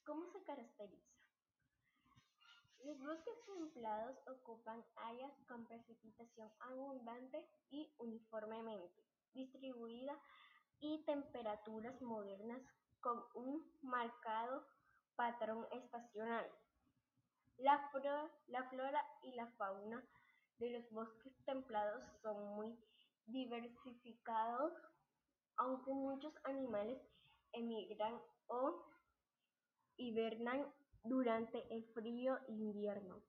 ¿Cómo se caracteriza? Los bosques templados ocupan áreas con precipitación abundante y uniformemente distribuida y temperaturas modernas con un marcado patrón estacional. La flora y la fauna de los bosques templados son muy diversificados, aunque muchos animales emigran o hibernan durante el frío invierno.